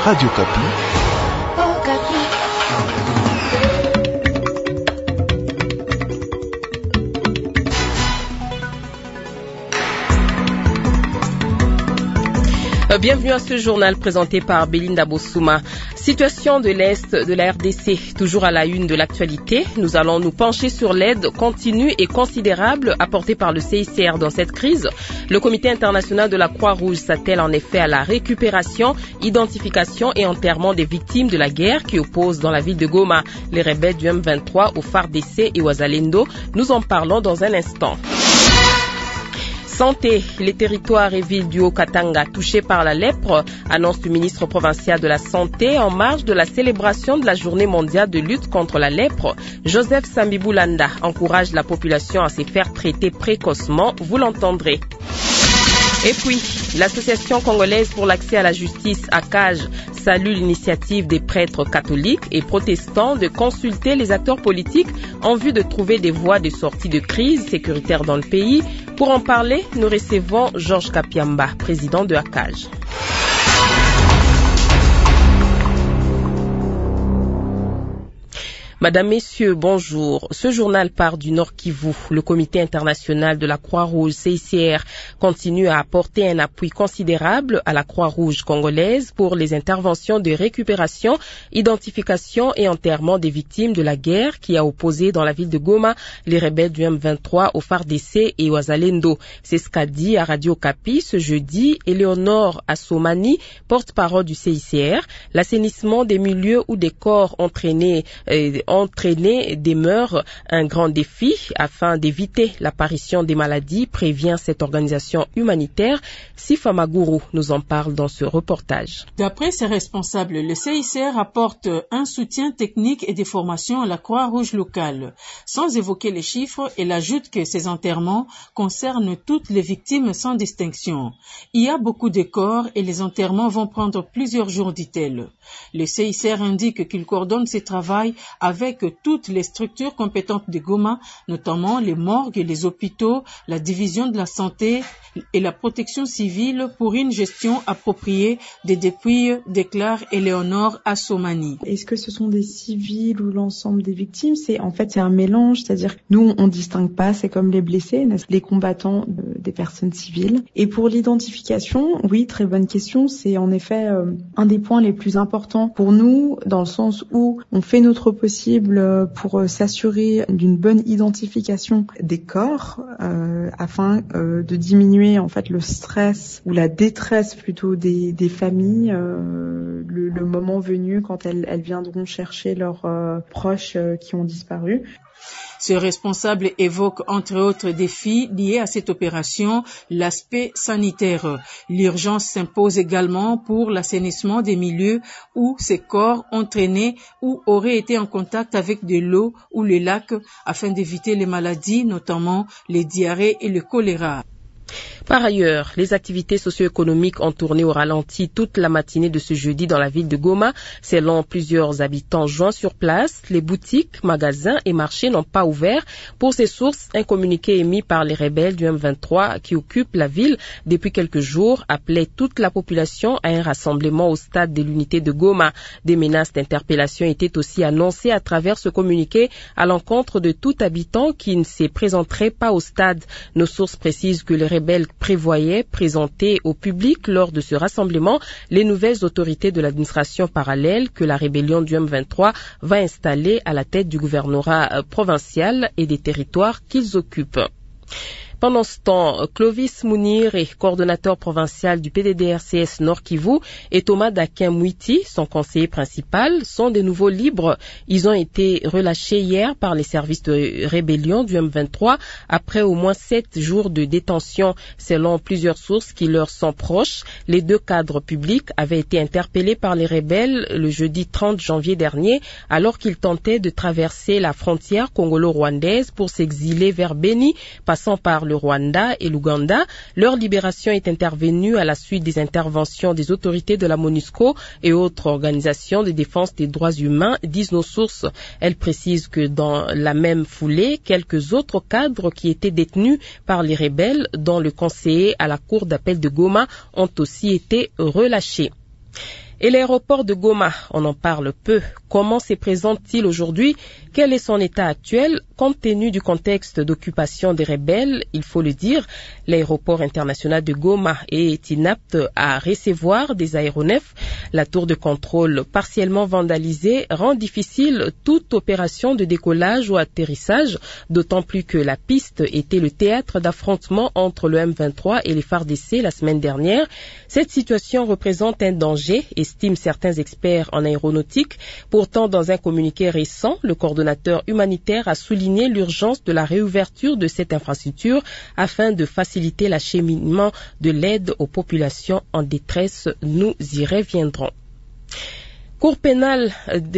Radio Kapi. Bienvenue à ce journal présenté par Belinda Bossouma. Situation de l'Est de la RDC, toujours à la une de l'actualité. Nous allons nous pencher sur l'aide continue et considérable apportée par le CICR dans cette crise. Le Comité international de la Croix-Rouge s'attelle en effet à la récupération, identification et enterrement des victimes de la guerre qui opposent dans la ville de Goma les rebelles du M23 au FARDC et Wazalendo. Nous en parlons dans un instant. Santé, les territoires et villes du Haut-Katanga touchés par la lèpre, annonce du ministre provincial de la Santé en marge de la célébration de la journée mondiale de lutte contre la lèpre. Joseph Sambiboulanda encourage la population à se faire traiter précocement, vous l'entendrez. Et puis, l'Association congolaise pour l'accès à la justice, ACAJ, salue l'initiative des prêtres catholiques et protestants de consulter les acteurs politiques en vue de trouver des voies de sortie de crise sécuritaire dans le pays. Pour en parler, nous recevons Georges Kapiamba, président de ACAJ. Madame, Messieurs, bonjour. Ce journal part du Nord Kivu. Le Comité international de la Croix-Rouge, CICR, continue à apporter un appui considérable à la Croix-Rouge congolaise pour les interventions de récupération, identification et enterrement des victimes de la guerre qui a opposé dans la ville de Goma les rebelles du M23 au FARDC et Wazalendo. C'est ce qu'a dit à Radio Kapi ce jeudi Éléonore Assomani, porte-parole du CICR. L'assainissement des milieux où des corps entraînés demeure un grand défi afin d'éviter l'apparition des maladies, prévient cette organisation humanitaire. Sifa Maguru nous en parle dans ce reportage. D'après ses responsables, le CICR apporte un soutien technique et des formations à la Croix-Rouge locale. Sans évoquer les chiffres, elle ajoute que ces enterrements concernent toutes les victimes sans distinction. Il y a beaucoup de corps et les enterrements vont prendre plusieurs jours, dit-elle. Le CICR indique qu'il coordonne ses travaux avec toutes les structures compétentes de Goma, notamment les morgues, les hôpitaux, la division de la santé et la protection civile pour une gestion appropriée des dépouilles, déclare Éléonore Assomani. Est-ce que ce sont des civils ou l'ensemble des victimes? C'est un mélange, c'est-à-dire nous on distingue pas, c'est comme les blessés, les combattants des personnes civiles. Et pour l'identification, oui, très bonne question, c'est en effet un des points les plus importants pour nous, dans le sens où on fait notre possible pour s'assurer d'une bonne identification des corps afin de diminuer en fait le stress ou la détresse plutôt des familles le moment venu quand elles viendront chercher leurs proches qui ont disparu. Ce responsable évoque entre autres défis liés à cette opération l'aspect sanitaire. L'urgence s'impose également pour l'assainissement des milieux où ces corps entraînés ou auraient été en contact avec de l'eau ou les lacs afin d'éviter les maladies, notamment les diarrhées et le choléra. Par ailleurs, les activités socio-économiques ont tourné au ralenti toute la matinée de ce jeudi dans la ville de Goma. Selon plusieurs habitants joints sur place, les boutiques, magasins et marchés n'ont pas ouvert. Pour ces sources, un communiqué émis par les rebelles du M23 qui occupent la ville depuis quelques jours appelait toute la population à un rassemblement au stade de l'unité de Goma. Des menaces d'interpellation étaient aussi annoncées à travers ce communiqué à l'encontre de tout habitant qui ne se présenterait pas au stade. Nos sources précisent que les rebelles prévoyait présenter au public lors de ce rassemblement les nouvelles autorités de l'administration parallèle que la rébellion du M23 va installer à la tête du gouvernorat provincial et des territoires qu'ils occupent. Pendant ce temps, Clovis Mounir est coordonnateur provincial du PDDRCS Nord Kivu et Thomas Dakin-Mouiti, son conseiller principal, sont de nouveau libres. Ils ont été relâchés hier par les services de rébellion du M23 après au moins 7 jours de détention. Selon plusieurs sources qui leur sont proches, les 2 cadres publics avaient été interpellés par les rebelles le jeudi 30 janvier dernier alors qu'ils tentaient de traverser la frontière congolo-rwandaise pour s'exiler vers Beni, passant par le Rwanda et l'Ouganda. Leur libération est intervenue à la suite des interventions des autorités de la MONUSCO et autres organisations de défense des droits humains, disent nos sources. Elles précisent que dans la même foulée, quelques autres cadres qui étaient détenus par les rebelles, dont le conseiller à la cour d'appel de Goma, ont aussi été relâchés. Et l'aéroport de Goma, on en parle peu. Comment se présente-t-il aujourd'hui? Quel est son état actuel? Compte tenu du contexte d'occupation des rebelles, il faut le dire, l'aéroport international de Goma est inapte à recevoir des aéronefs. La tour de contrôle partiellement vandalisée rend difficile toute opération de décollage ou atterrissage, d'autant plus que la piste était le théâtre d'affrontements entre le M23 et les FARDC la semaine dernière. Cette situation représente un danger, estiment certains experts en aéronautique. Pourtant, dans un communiqué récent, le coordonnateur humanitaire a souligné l'urgence de la réouverture de cette infrastructure afin de faciliter l'acheminement de l'aide aux populations en détresse. Nous y reviendrons. Cour pénale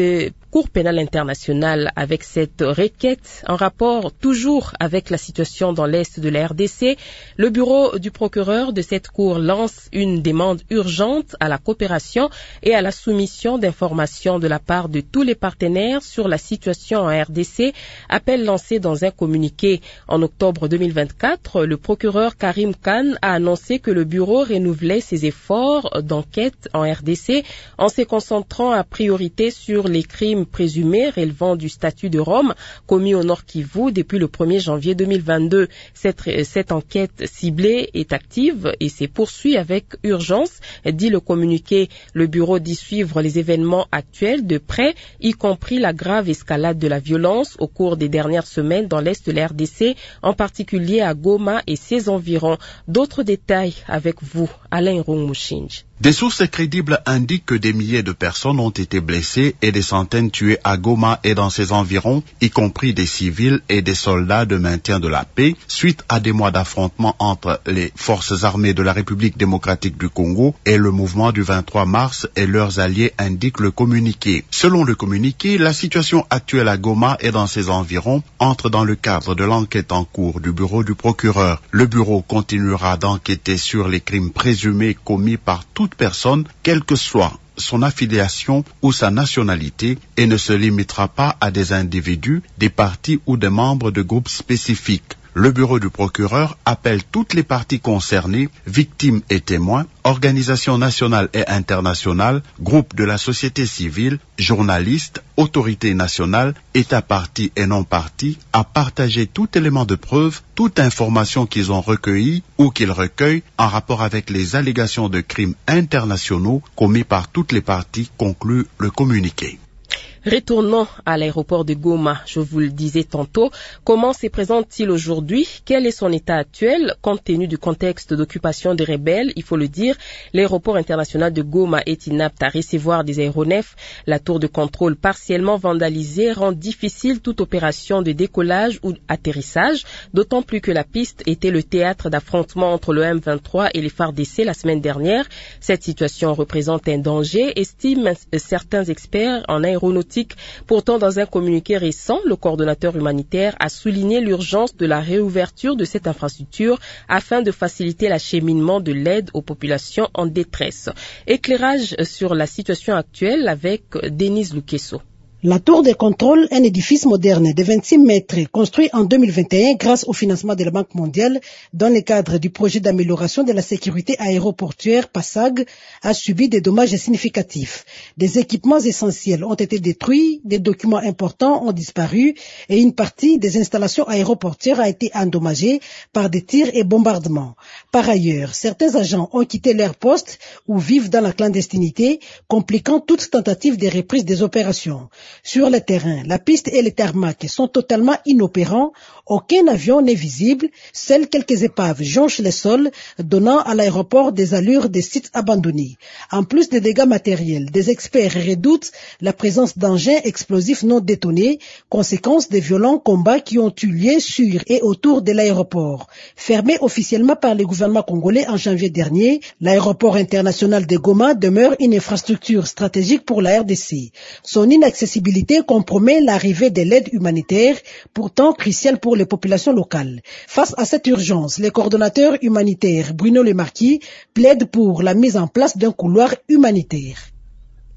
internationale avec cette requête en rapport toujours avec la situation dans l'est de la RDC. Le bureau du procureur de cette cour lance une demande urgente à la coopération et à la soumission d'informations de la part de tous les partenaires sur la situation en RDC. Appel lancé dans un communiqué en octobre 2024, le procureur Karim Khan a annoncé que le bureau renouvelait ses efforts d'enquête en RDC en se concentrant à priorité sur les crimes présumés relevant du statut de Rome commis au Nord Kivu depuis le 1er janvier 2022. Cette enquête ciblée est active et se poursuit avec urgence, dit le communiqué. Le bureau dit suivre les événements actuels de près, y compris la grave escalade de la violence au cours des dernières semaines dans l'est de la RDC, en particulier à Goma et ses environs. D'autres détails avec vous, Alain Rongmouchinj. Des sources crédibles indiquent que des milliers de personnes ont été blessées et des centaines tuées à Goma et dans ses environs, y compris des civils et des soldats de maintien de la paix, suite à des mois d'affrontements entre les forces armées de la République démocratique du Congo et le mouvement du 23 mars et leurs alliés, indique le communiqué. Selon le communiqué, la situation actuelle à Goma et dans ses environs entre dans le cadre de l'enquête en cours du bureau du procureur. Le bureau continuera d'enquêter sur les crimes présumés commis par toute personne, quelle que soit son affiliation ou sa nationalité, et ne se limitera pas à des individus, des partis ou des membres de groupes spécifiques. Le bureau du procureur appelle toutes les parties concernées, victimes et témoins, organisations nationales et internationales, groupes de la société civile, journalistes, autorités nationales, États partis et non partis, à partager tout élément de preuve, toute information qu'ils ont recueillie ou qu'ils recueillent en rapport avec les allégations de crimes internationaux commis par toutes les parties, conclut le communiqué. Retournons à l'aéroport de Goma. Je vous le disais tantôt, comment se présente-t-il aujourd'hui? Quel est son état actuel? Compte tenu du contexte d'occupation des rebelles, il faut le dire, l'aéroport international de Goma est inapte à recevoir des aéronefs. La tour de contrôle partiellement vandalisée rend difficile toute opération de décollage ou atterrissage, d'autant plus que la piste était le théâtre d'affrontements entre le M23 et les FARDC la semaine dernière. Cette situation représente un danger, estiment certains experts en aéronautique. Pourtant, dans un communiqué récent, le coordonnateur humanitaire a souligné l'urgence de la réouverture de cette infrastructure afin de faciliter l'acheminement de l'aide aux populations en détresse. Éclairage sur la situation actuelle avec Denise Lukeso. La tour de contrôle, un édifice moderne de 26 mètres construit en 2021 grâce au financement de la Banque mondiale dans le cadre du projet d'amélioration de la sécurité aéroportuaire PASAG, a subi des dommages significatifs. Des équipements essentiels ont été détruits, des documents importants ont disparu et une partie des installations aéroportuaires a été endommagée par des tirs et bombardements. Par ailleurs, certains agents ont quitté leur poste ou vivent dans la clandestinité, compliquant toute tentative de reprise des opérations. Sur le terrain, la piste et les tarmacs sont totalement inopérants, aucun avion n'est visible, seules quelques épaves jonchent le sol, donnant à l'aéroport des allures de sites abandonnés. En plus des dégâts matériels, des experts redoutent la présence d'engins explosifs non détonés, conséquence des violents combats qui ont eu lieu sur et autour de l'aéroport. Fermé officiellement par le gouvernement congolais en janvier dernier, l'aéroport international de Goma demeure une infrastructure stratégique pour la RDC. Son inaccessibilité compromet l'arrivée de l'aide humanitaire, pourtant cruciale pour les populations locales. Face à cette urgence, le coordonnateur humanitaire Bruno Lemarquis plaide pour la mise en place d'un couloir humanitaire.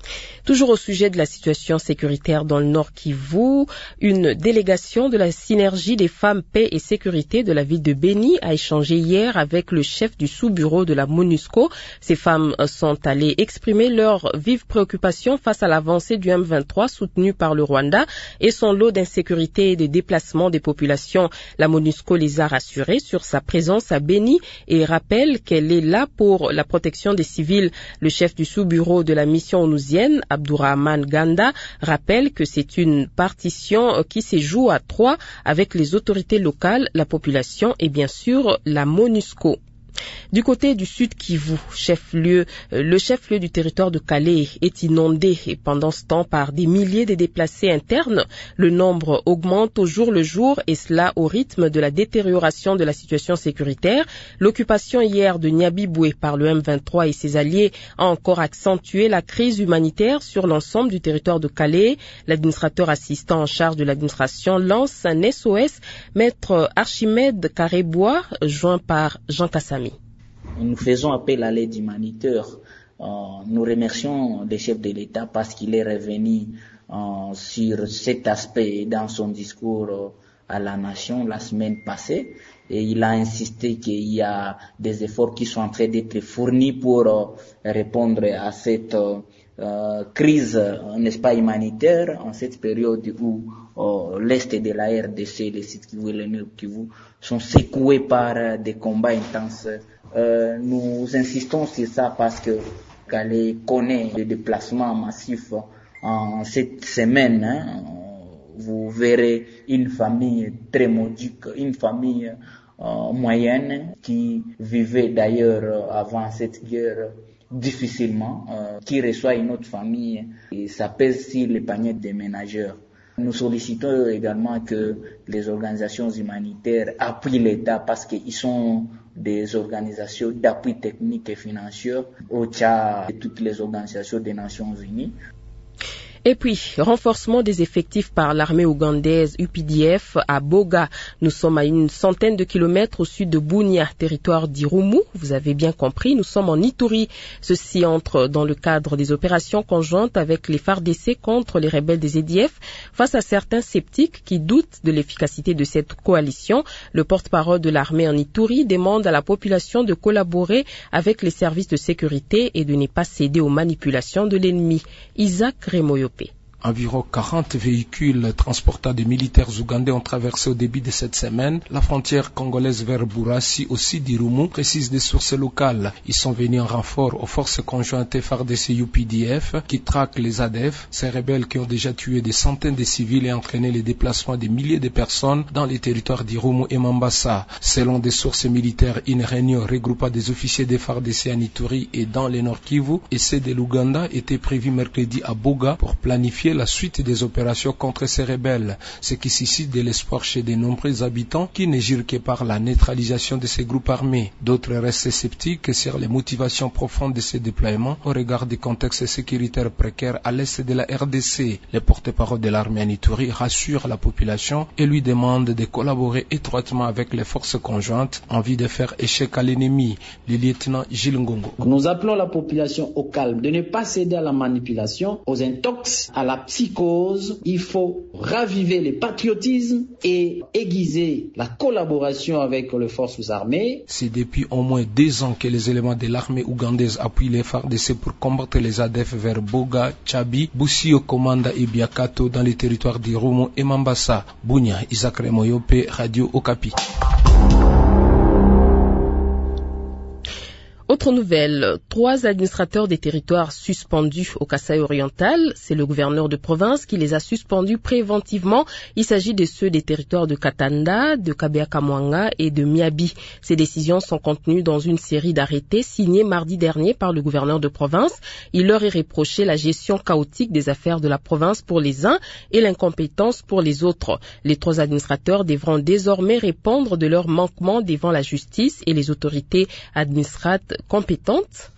Toujours au sujet de la situation sécuritaire dans le Nord Kivu, une délégation de la synergie des femmes paix et sécurité de la ville de Béni a échangé hier avec le chef du sous-bureau de la MONUSCO. Ces femmes sont allées exprimer leur vive préoccupation face à l'avancée du M23 soutenu par le Rwanda et son lot d'insécurité et de déplacement des populations. La MONUSCO les a rassurées sur sa présence à Béni et rappelle qu'elle est là pour la protection des civils. Le chef du sous-bureau de la mission onusienne, Abdourahman Ganda, rappelle que c'est une partition qui se joue à 3 avec les autorités locales, la population et bien sûr la MONUSCO. Du côté du Sud Kivu, le chef-lieu du territoire de Calais est inondé et pendant ce temps par des milliers de déplacés internes. Le nombre augmente au jour le jour et cela au rythme de la détérioration de la situation sécuritaire. L'occupation hier de Nyabiboué par le M23 et ses alliés a encore accentué la crise humanitaire sur l'ensemble du territoire de Calais. L'administrateur assistant en charge de l'administration lance un SOS, maître Archimède Carré-Bois, joint par Jean Kassami. Nous faisons appel à l'aide humanitaire. Nous remercions le chef de l'État parce qu'il est revenu sur cet aspect dans son discours à la nation la semaine passée. Et il a insisté qu'il y a des efforts qui sont en train d'être fournis pour répondre à cette crise, n'est-ce pas, humanitaire, en cette période où l'Est de la RDC, les sites Kivu et le Nord Kivu sont secoués par des combats intenses. Nous insistons sur ça parce que Calais connaît des déplacements massifs en cette semaine. Vous verrez une famille très modique, une famille moyenne qui vivait d'ailleurs avant cette guerre difficilement, qui reçoit une autre famille et ça pèse sur les paniers des ménageurs. Nous sollicitons également que les organisations humanitaires appuient l'État parce qu'ils sont des organisations d'appui technique et financier, OCHA et toutes les organisations des Nations Unies. Et puis, renforcement des effectifs par l'armée ougandaise UPDF à Boga. Nous sommes à une centaine de kilomètres au sud de Bunia, territoire d'Irumu. Vous avez bien compris, nous sommes en Ituri. Ceci entre dans le cadre des opérations conjointes avec les FARDC contre les rebelles des EDF. Face à certains sceptiques qui doutent de l'efficacité de cette coalition, le porte-parole de l'armée en Ituri demande à la population de collaborer avec les services de sécurité et de ne pas céder aux manipulations de l'ennemi. Isaac Remoyo. Environ 40 véhicules transportant des militaires ougandais ont traversé au début de cette semaine la frontière congolaise vers Bourassi, aussi d'Irumu, précisent des sources locales. Ils sont venus en renfort aux forces conjointes FARDC-UPDF qui traquent les ADF, ces rebelles qui ont déjà tué des centaines de civils et entraîné les déplacements de milliers de personnes dans les territoires d'Irumu et Mambasa. Selon des sources militaires, une réunion regroupant des officiers des FARDC en Ituri et dans les Nord Kivu et ceux de l'Ouganda était prévue mercredi à Boga pour planifier la suite des opérations contre ces rebelles, ce qui suscite de l'espoir chez de nombreux habitants qui ne jurent que par la neutralisation de ces groupes armés. D'autres restent sceptiques sur les motivations profondes de ces déploiements au regard du contexte sécuritaire précaire à l'est de la RDC. Le porte-parole de l'armée en Ituri rassure la population et lui demande de collaborer étroitement avec les forces conjointes en vue de faire échec à l'ennemi. Le lieutenant Gilles Ngongo. Nous appelons la population au calme, de ne pas céder à la manipulation, aux intox, à la psychose. Il faut raviver le patriotisme et aiguiser la collaboration avec les forces armées. C'est depuis au moins 2 ans que les éléments de l'armée ougandaise appuient les FARDC pour combattre les ADF vers Boga, Tchabi, Bussio, Komanda et Biakato dans les territoires d'Irumu et Mambasa. Bunia, Isaac Remoyope, Radio Okapi. Autre nouvelle, 3 administrateurs des territoires suspendus au Kasaï oriental. C'est le gouverneur de province qui les a suspendus préventivement. Il s'agit de ceux des territoires de Katanda, de Kabea-Kamwanga et de Miabi. Ces décisions sont contenues dans une série d'arrêtés signés mardi dernier par le gouverneur de province. Il leur est reproché la gestion chaotique des affaires de la province pour les uns et l'incompétence pour les autres. Les 3 administrateurs devront désormais répondre de leurs manquements devant la justice et les autorités administratives compétentes.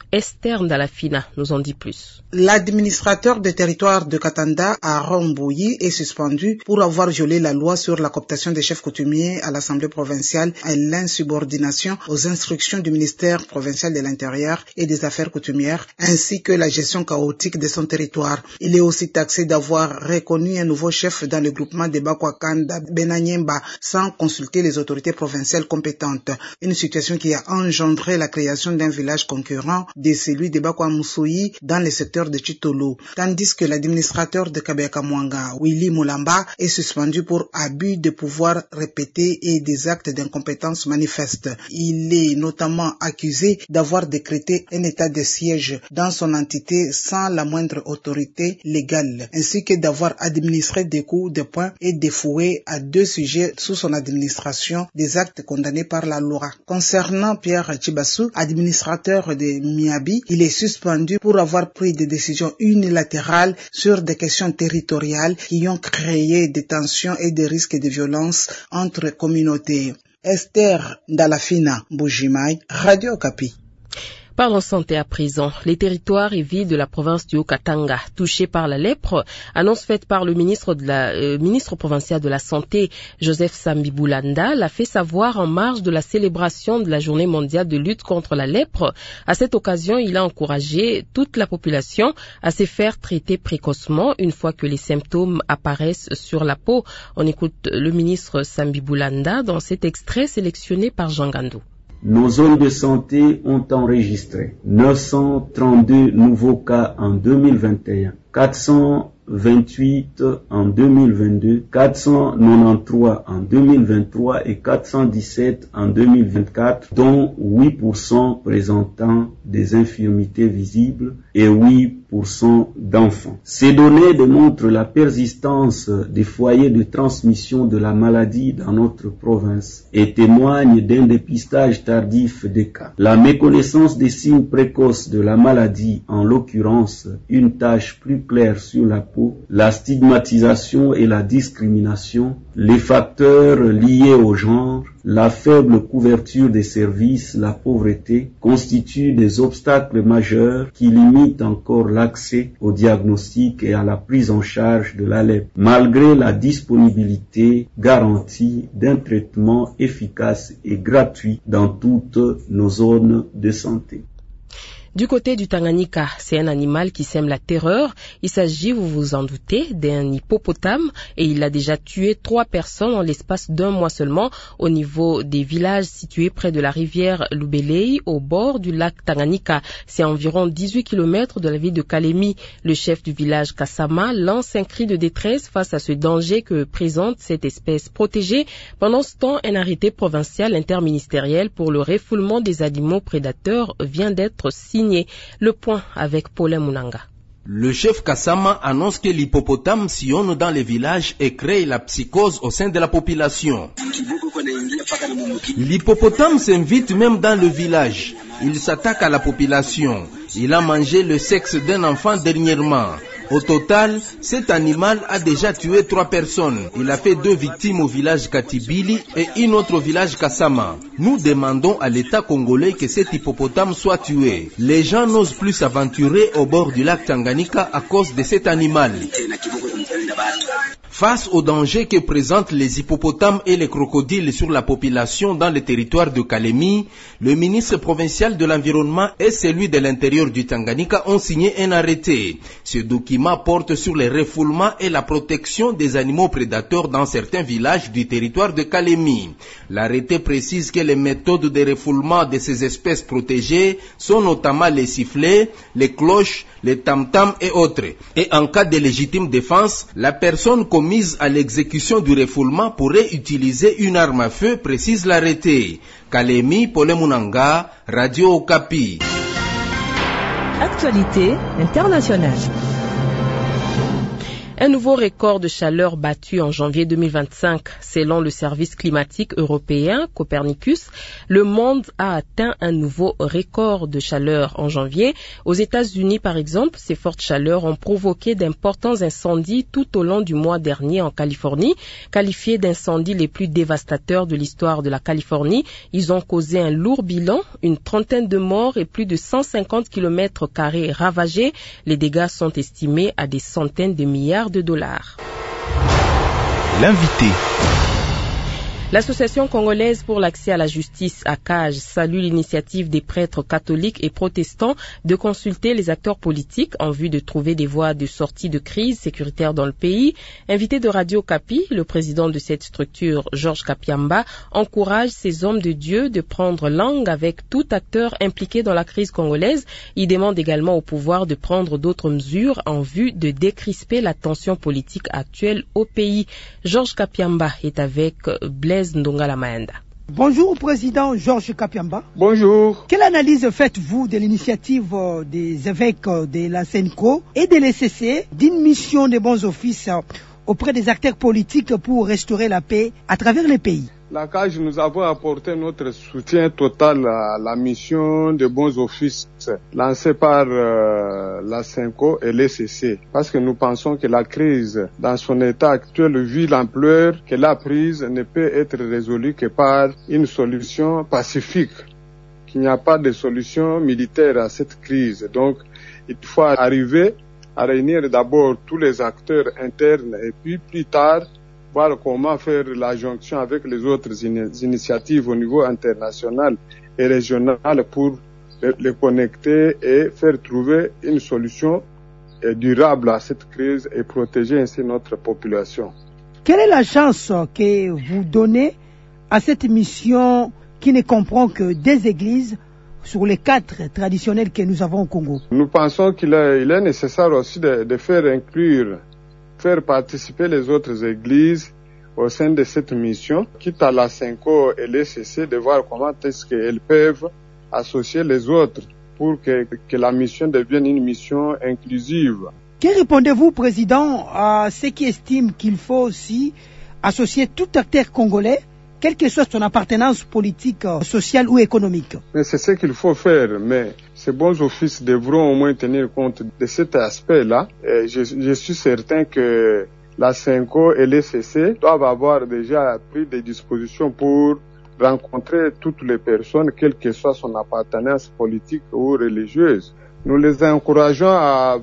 Esther Ndalafina nous en dit plus. L'administrateur des territoires de Katanda à Rambouilly est suspendu pour avoir violé la loi sur la cooptation des chefs coutumiers à l'Assemblée provinciale et l'insubordination aux instructions du ministère provincial de l'Intérieur et des Affaires coutumières, ainsi que la gestion chaotique de son territoire. Il est aussi taxé d'avoir reconnu un nouveau chef dans le groupement de Bakwakanda Benanyemba sans consulter les autorités provinciales compétentes. Une situation qui a engendré la création d'un village concurrent de celui de Bakwamusoyi dans le secteur de Chitolo, tandis que l'administrateur de Kabeakamwanga, Willy Mulamba, est suspendu pour abus de pouvoir répété et des actes d'incompétence manifestes. Il est notamment accusé d'avoir décrété un état de siège dans son entité sans la moindre autorité légale, ainsi que d'avoir administré des coups de poing et des fouets à 2 sujets sous son administration, des actes condamnés par la loi. Concernant Pierre Chibasu, administrateur de Miabi, il est suspendu pour avoir pris des décisions unilatérales sur des questions territoriales qui ont créé des tensions et des risques de violence entre communautés. Esther Ndalafina, Bujimai, Radio Okapi. Parlons santé à présent. Les territoires et villes de la province du Haut-Katanga touchés par la lèpre, annonce faite par le ministre provincial de la Santé, Joseph Sambibulanda, l'a fait savoir en marge de la célébration de la Journée mondiale de lutte contre la lèpre. À cette occasion, il a encouragé toute la population à se faire traiter précocement une fois que les symptômes apparaissent sur la peau. On écoute le ministre Sambibulanda dans cet extrait sélectionné par Jean Gandou. Nos zones de santé ont enregistré 932 nouveaux cas en 2021, 428 en 2022, 493 en 2023 et 417 en 2024, dont 8% présentant des infirmités visibles et 8% d'enfants. Ces données démontrent la persistance des foyers de transmission de la maladie dans notre province et témoignent d'un dépistage tardif des cas. La méconnaissance des signes précoces de la maladie, en l'occurrence une tache plus claire sur la peau, la stigmatisation et la discrimination, les facteurs liés au genre, la faible couverture des services, la pauvreté, constituent des obstacles majeurs qui limitent encore l'accès au diagnostic et à la prise en charge de la lèpre, malgré la disponibilité garantie d'un traitement efficace et gratuit dans toutes nos zones de santé. Du côté du Tanganyika, c'est un animal qui sème la terreur. Il s'agit, vous vous en doutez, d'un hippopotame et il a déjà tué 3 personnes en l'espace d'1 mois seulement au niveau des villages situés près de la rivière Lubelei au bord du lac Tanganyika. C'est à environ 18 km de la ville de Kalemi. Le chef du village Kassama lance un cri de détresse face à ce danger que présente cette espèce protégée. Pendant ce temps, un arrêté provincial interministériel pour le refoulement des animaux prédateurs vient d'être signé. Le point avec Paulin Munanga. Le chef Kassama annonce que l'hippopotame sillonne dans les villages et crée la psychose au sein de la population. L'hippopotame s'invite même dans le village. Il s'attaque à la population. Il a mangé le sexe d'un enfant dernièrement. Au total, cet animal a déjà tué 3 personnes. Il a fait 2 victimes au village Katibili et une autre au village Kassama. Nous demandons à l'État congolais que cet hippopotame soit tué. Les gens n'osent plus s'aventurer au bord du lac Tanganyika à cause de cet animal. Face au danger que présentent les hippopotames et les crocodiles sur la population dans le territoire de Kalemi, le ministre provincial de l'Environnement et celui de l'Intérieur du Tanganyika ont signé un arrêté. Ce document porte sur le refoulement et la protection des animaux prédateurs dans certains villages du territoire de Kalemi. L'arrêté précise que les méthodes de refoulement de ces espèces protégées sont notamment les sifflets, les cloches, les tam-tams et autres. Et en cas de légitime défense, la personne commise à l'exécution du refoulement pourrait utiliser une arme à feu, précise l'arrêté. Kalemi, Paulin Munanga, Radio Okapi. Actualité internationale. Un nouveau record de chaleur battu en janvier 2025. Selon le service climatique européen Copernicus, le monde a atteint un nouveau record de chaleur en janvier. Aux États-Unis, par exemple, ces fortes chaleurs ont provoqué d'importants incendies tout au long du mois dernier en Californie. Qualifiés d'incendies les plus dévastateurs de l'histoire de la Californie, ils ont causé un lourd bilan, une trentaine de morts et plus de 150 km² ravagés. Les dégâts sont estimés à des centaines de milliards de dollars. L'invité. L'Association congolaise pour l'accès à la justice, ACAJ, salue l'initiative des prêtres catholiques et protestants de consulter les acteurs politiques en vue de trouver des voies de sortie de crise sécuritaire dans le pays. Invité de Radio Kapi, le président de cette structure, Georges Kapiamba, encourage ces hommes de Dieu de prendre langue avec tout acteur impliqué dans la crise congolaise. Il demande également au pouvoir de prendre d'autres mesures en vue de décrisper la tension politique actuelle au pays. Georges Kapiamba est avec Blaise Ndongala Maenda. Bonjour Président Georges Kapiamba. Bonjour. Quelle analyse faites-vous de l'initiative des évêques de la SENCO et de l'ECC d'une mission de bons offices auprès des acteurs politiques pour restaurer la paix à travers les pays? La CAJ, nous avons apporté notre soutien total à la mission de bons offices lancée par la SENCO et l'ECC, parce que nous pensons que la crise, dans son état actuel, vu l'ampleur qu'elle a prise, ne peut être résolue que par une solution pacifique, qu'il n'y a pas de solution militaire à cette crise. Donc, il faut arriver à réunir d'abord tous les acteurs internes et puis plus tard, voir comment faire la jonction avec les autres initiatives au niveau international et régional pour les connecter et faire trouver une solution durable à cette crise et protéger ainsi notre population. Quelle est la chance que vous donnez à cette mission qui ne comprend que des églises sur les 4 traditionnelles que nous avons au Congo? Nous pensons qu'il est nécessaire aussi de faire participer les autres églises au sein de cette mission, quitte à la SENCO et l'ECC de voir comment est-ce qu'elles peuvent associer les autres pour que la mission devienne une mission inclusive. Que répondez-vous, Président, à ceux qui estiment qu'il faut aussi associer tout acteur congolais, quelle que soit son appartenance politique, sociale ou économique? Mais c'est ce qu'il faut faire, mais ces bons offices devront au moins tenir compte de cet aspect-là. Je suis certain que la SENCO et l'ECC doivent avoir déjà pris des dispositions pour rencontrer toutes les personnes, quelle que soit son appartenance politique ou religieuse. Nous les encourageons à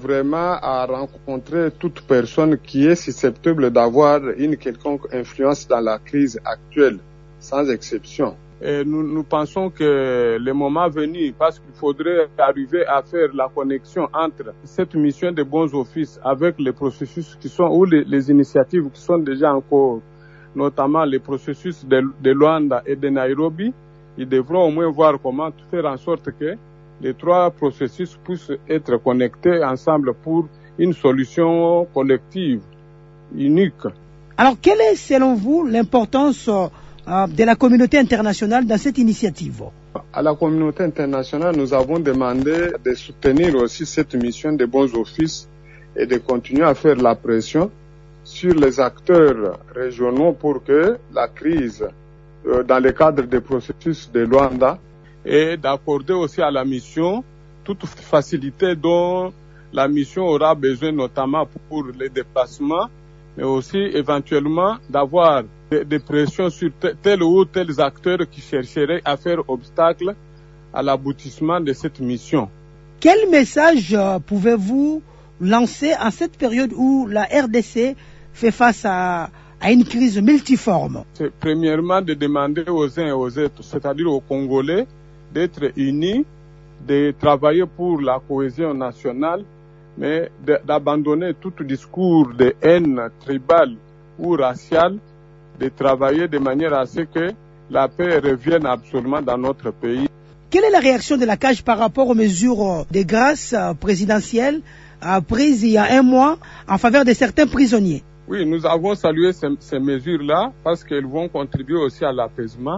rencontrer toute personne qui est susceptible d'avoir une quelconque influence dans la crise actuelle, sans exception. Et nous pensons que le moment venu, parce qu'il faudrait arriver à faire la connexion entre cette mission de bons offices avec les processus qui sont, ou les initiatives qui sont déjà en cours, notamment les processus de Luanda et de Nairobi. Ils devront au moins voir comment faire en sorte que les 3 processus puissent être connectés ensemble pour une solution collective, unique. Alors, quelle est, selon vous, l'importance de la communauté internationale dans cette initiative? À la communauté internationale, nous avons demandé de soutenir aussi cette mission de bons offices et de continuer à faire la pression sur les acteurs régionaux pour que la crise, dans le cadre des processus de Luanda, et d'accorder aussi à la mission toute facilité dont la mission aura besoin, notamment pour les déplacements, mais aussi éventuellement d'avoir des pressions sur tel ou tels acteurs qui chercheraient à faire obstacle à l'aboutissement de cette mission. Quel message pouvez-vous lancer en cette période où la RDC fait face à une crise multiforme? C'est premièrement de demander aux uns et aux autres, c'est-à-dire aux Congolais, d'être unis, de travailler pour la cohésion nationale, mais d'abandonner tout discours de haine tribale ou raciale, de travailler de manière à ce que la paix revienne absolument dans notre pays. Quelle est la réaction de la CAJ par rapport aux mesures de grâce présidentielles prises il y a un mois en faveur de certains prisonniers? Oui, nous avons salué ces mesures-là parce qu'elles vont contribuer aussi à l'apaisement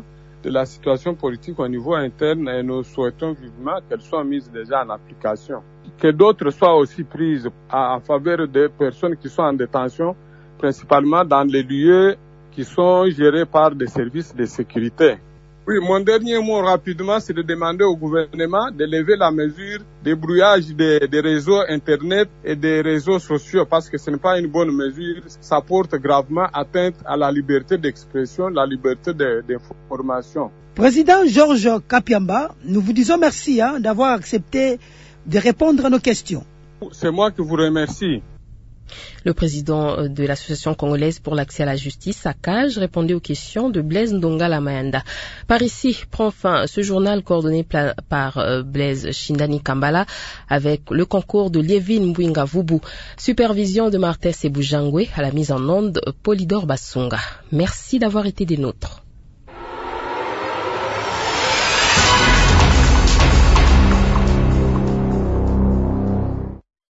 de la situation politique au niveau interne et nous souhaitons vivement qu'elles soient mises déjà en application. Que d'autres soient aussi prises en faveur des personnes qui sont en détention, principalement dans les lieux qui sont gérés par des services de sécurité. Oui, mon dernier mot rapidement, c'est de demander au gouvernement de lever la mesure des brouillages des réseaux Internet et des réseaux sociaux parce que ce n'est pas une bonne mesure. Ça porte gravement atteinte à la liberté d'expression, la liberté d'information. Président Georges Kapiamba, nous vous disons merci d'avoir accepté de répondre à nos questions. C'est moi qui vous remercie. Le président de l'Association congolaise pour l'accès à la justice, ACAJ, répondait aux questions de Blaise Ndongala Mayanda. Par ici, prend fin ce journal coordonné par Blaise Shindani Kambala avec le concours de Lievin Mbwinga Vubu, supervision de Martès Eboujangwe à la mise en onde Polydor Basunga. Merci d'avoir été des nôtres.